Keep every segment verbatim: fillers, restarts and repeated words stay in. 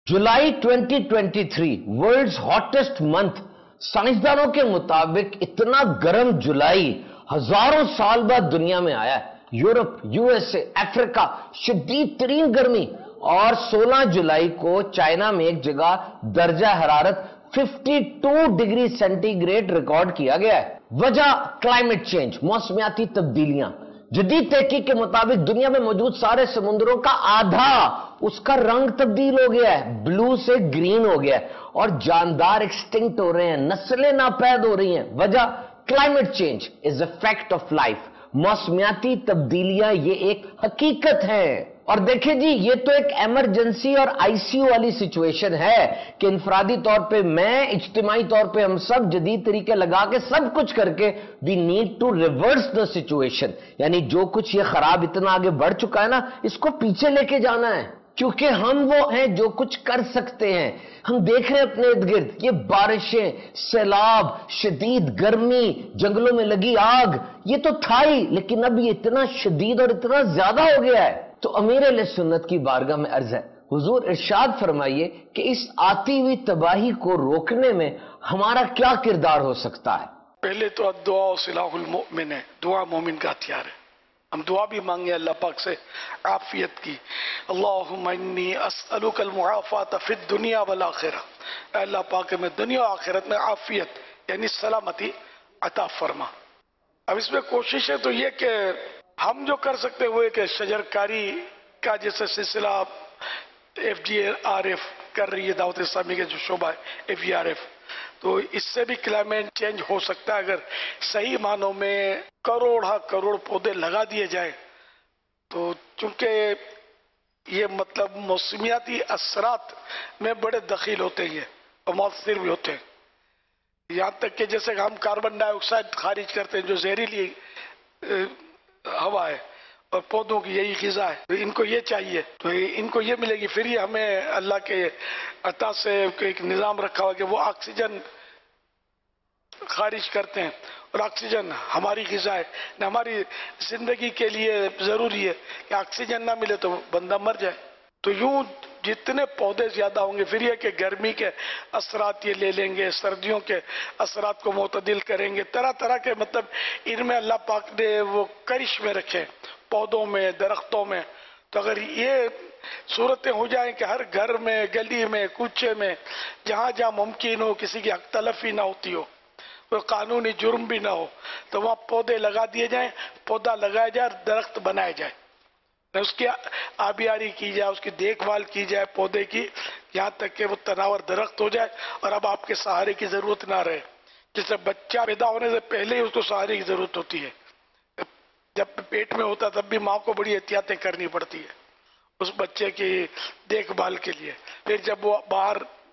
جولائی twenty twenty three world's hottest month, سائنسدانوں کے مطابق اتنا گرم جولائی ہزاروں سال بعد دنیا میں آیا ہے۔ یورپ، یو ایس اے، افریقہ، شدید ترین گرمی، اور سولہ جولائی کو چائنا میں ایک جگہ درجہ حرارت باون ڈگری سینٹی گریڈ ریکارڈ کیا گیا ہے۔ وجہ کلائمیٹ چینج، موسمیاتی تبدیلیاں۔ جدید تحقیق کے مطابق دنیا میں موجود سارے سمندروں کا آدھا اس کا رنگ تبدیل ہو گیا ہے، بلو سے گرین ہو گیا ہے، اور جاندار ایکسٹنکٹ ہو رہے ہیں، نسلیں ناپید ہو رہی ہیں۔ وجہ climate change is a fact of life, موسمیاتی تبدیلیاں یہ ایک حقیقت ہے۔ اور دیکھیں جی، یہ تو ایک ایمرجنسی اور آئی سی یو والی سچویشن ہے کہ انفرادی طور پہ میں، اجتماعی طور پہ ہم سب جدید طریقے لگا کے سب کچھ کر کے we need to reverse the situation، یعنی جو کچھ یہ خراب اتنا آگے بڑھ چکا ہے نا، اس کو پیچھے لے کے جانا ہے، کیونکہ ہم وہ ہیں جو کچھ کر سکتے ہیں۔ ہم دیکھ رہے ہیں اپنے ارد گرد یہ بارشیں، سیلاب، شدید گرمی، جنگلوں میں لگی آگ، یہ تو تھا ہی، لیکن اب یہ اتنا شدید اور اتنا زیادہ ہو گیا ہے۔ تو امیر اہل سنت کی بارگاہ میں عرض ہے، حضور ارشاد فرمائیے کہ اس آتی ہوئی تباہی کو روکنے میں ہمارا کیا کردار ہو سکتا ہے؟ پہلے تو دعا سلاح المؤمن ہے، دعا مومن کا ہتھیار ہے۔ ہم دعا بھی مانگے اللہ پاک سے عافیت کی۔ اللہم انی اسألک المعافات فی الدنیا والآخرہ، اے اللہ پاک میں دنیا و آخرت میں عافیت یعنی سلامتی عطا فرما۔ اب اس میں کوشش ہے تو یہ کہ ہم جو کر سکتے ہیں وہ ہے کہ شجرکاری کا جیسے سلسلہ ایف جی آر ایف کر رہی ہے، دعوت اسلامی کے جو شعبہ ہے ایف جی آر ایف، تو اس سے بھی کلائمیٹ چینج ہو سکتا ہے اگر صحیح معنوں میں کروڑ ہاں کروڑ پودے لگا دیے جائیں تو، چونکہ یہ مطلب موسمیاتی اثرات میں بڑے دخیل ہوتے ہیں اور مؤثر بھی ہوتے ہیں، یہاں تک کہ جیسے ہم کاربن ڈائی آکسائڈ خارج کرتے ہیں جو زہریلی ہوا ہے، اور پودوں کی یہی غذا ہے، تو ان کو یہ چاہیے، تو ان کو یہ ملے گی، پھر یہ ہمیں اللہ کے عطا سے ایک نظام رکھا ہوا کہ وہ آکسیجن خارج کرتے ہیں، اور آکسیجن ہماری غذا ہے، ہماری زندگی کے لیے ضروری ہے کہ آکسیجن نہ ملے تو بندہ مر جائے۔ تو یوں جتنے پودے زیادہ ہوں گے، پھر یہ کہ گرمی کے اثرات یہ لے لیں گے، سردیوں کے اثرات کو معتدل کریں گے، طرح طرح کے مطلب ان میں اللہ پاک نے وہ کرشمے رکھے پودوں میں، درختوں میں۔ تو اگر یہ صورتیں ہو جائیں کہ ہر گھر میں، گلی میں، کوچے میں، جہاں جہاں ممکن ہو، کسی کی حق تلفی نہ ہوتی ہو، کوئی قانونی جرم بھی نہ ہو، تو وہاں پودے لگا دیے جائیں، پودا لگایا جائے، درخت بنائے جائے، اس کی آبیاری کی جائے، اس کی دیکھ بھال کی جائے پودے کی، یہاں تک کہ وہ تناور درخت ہو جائے اور اب آپ کے سہارے کی ضرورت نہ رہے۔ جیسے بچہ پیدا ہونے سے پہلے ہی اس کو سہارے کی ضرورت ہوتی ہے، جب پیٹ میں ہوتا تب بھی ماں کو بڑی احتیاطیں کرنی پڑتی ہے اس بچے کی دیکھ بھال کے لیے، پھر جب وہ باہر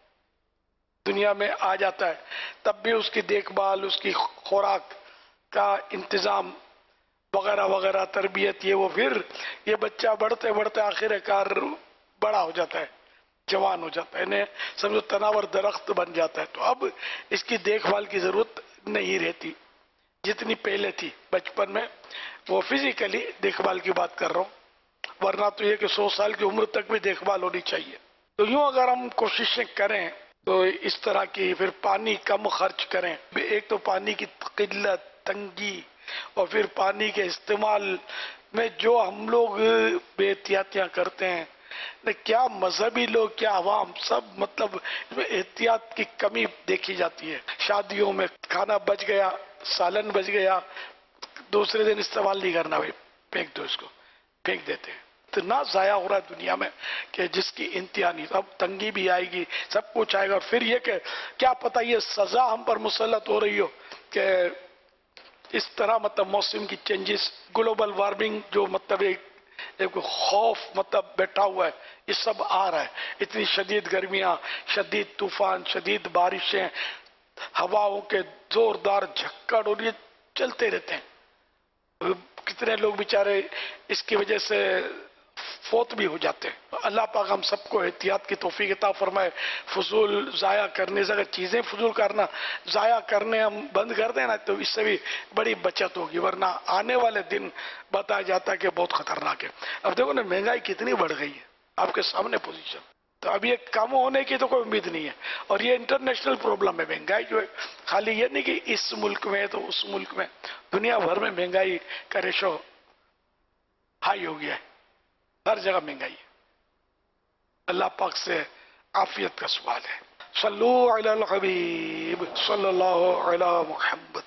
دنیا میں آ جاتا ہے تب بھی اس کی دیکھ بھال، اس کی خوراک کا انتظام وغیرہ وغیرہ، تربیت، یہ وہ، پھر یہ بچہ بڑھتے بڑھتے آخر کار بڑا ہو جاتا ہے، جوان ہو جاتا ہے، انہیں سمجھو تناور درخت بن جاتا ہے۔ تو اب اس کی دیکھ بھال کی ضرورت نہیں رہتی جتنی پہلے تھی بچپن میں، وہ فزیکلی دیکھ بھال کی بات کر رہا ہوں، ورنہ تو یہ کہ سو سال کی عمر تک بھی دیکھ بھال ہونی چاہیے۔ تو یوں اگر ہم کوششیں کریں تو اس طرح کی، پھر پانی کم خرچ کریں، ایک تو پانی کی قلت، تنگی، اور پھر پانی کے استعمال میں جو ہم لوگ بے احتیاطیاں کرتے ہیں، کیا مذہبی لوگ، کیا عوام، سب مطلب احتیاط کی کمی دیکھی جاتی ہے۔ شادیوں میں کھانا بچ گیا، سالن بچ گیا، دوسرے دن استعمال نہیں کرنا، بھائی پھینک دو، اس کو پھینک دیتے ہیں۔ اتنا ضائع ہو رہا ہے دنیا میں کہ جس کی انتہا نہیں۔ اب تنگی بھی آئے گی، سب کچھ آئے گا، اور پھر یہ کہ کیا پتہ یہ سزا ہم پر مسلط ہو رہی ہو کہ اس طرح مطلب موسم کی چینجز، گلوبل وارمنگ جو مطلب ایک ایک خوف مطلب بیٹھا ہوا ہے، یہ سب آ رہا ہے، اتنی شدید گرمیاں، شدید طوفان، شدید بارشیں، ہواؤں کے زوردار جھکڑ، اور یہ چلتے رہتے ہیں، کتنے لوگ بیچارے اس کی وجہ سے فوت بھی ہو جاتے ہیں۔ اللہ پاک ہم سب کو احتیاط کی توفیق عطا فرمائے، فضول ضائع کرنے سے، اگر چیزیں فضول کرنا ضائع کرنے ہم بند کر دیں نا تو اس سے بھی بڑی بچت ہوگی، ورنہ آنے والے دن بتایا جاتا ہے کہ بہت خطرناک ہے۔ اب دیکھو نا، مہنگائی کتنی بڑھ گئی ہے، آپ کے سامنے پوزیشن، تو اب یہ کم ہونے کی تو کوئی امید نہیں ہے. اور یہ انٹرنیشنل پرابلم ہے مہنگائی جو ہے. خالی یہ نہیں کہ اس ملک میں تو اس ملک میں، دنیا بھر میں مہنگائی کا ریشو ہائی ہو گیا ہے. ہر جگہ مہنگائی ہے. اللہ پاک سے عافیت کا سوال ہے. صلو علی الحبیب صلی اللہ علی محمد.